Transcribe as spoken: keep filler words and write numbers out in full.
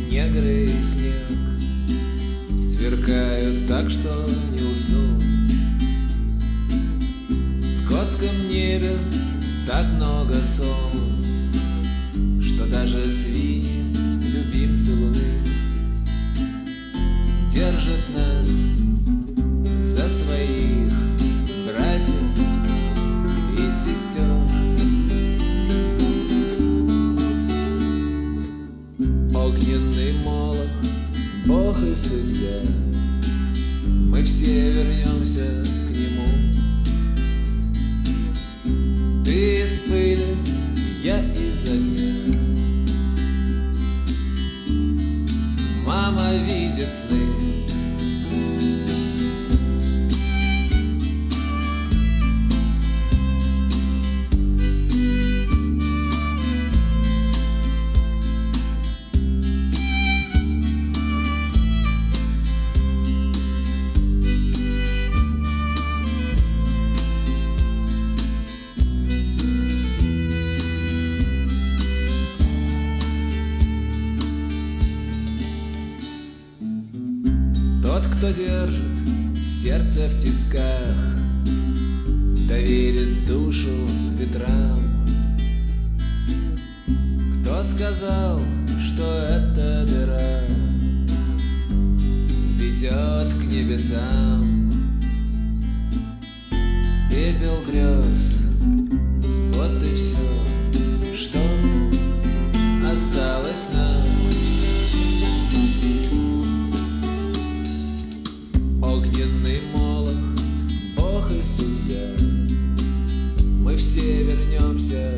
негры и снег сверкают так, что не уснуть. В скотском небе так много солнц, что даже свиньи, любимцы луны, держат нас за своих братьев и сестер. Огненный молох, Бог и судья, мы все вернемся к нему. Ты из пыли, я из огня. Мама видит сны. Тот, кто держит сердце в тисках, доверит душу ветрам. Кто сказал, что эта дыра ведет к небесам? Пепел грез, вот и все, что осталось нам. Огненный молох, Бог и судья, мы все вернемся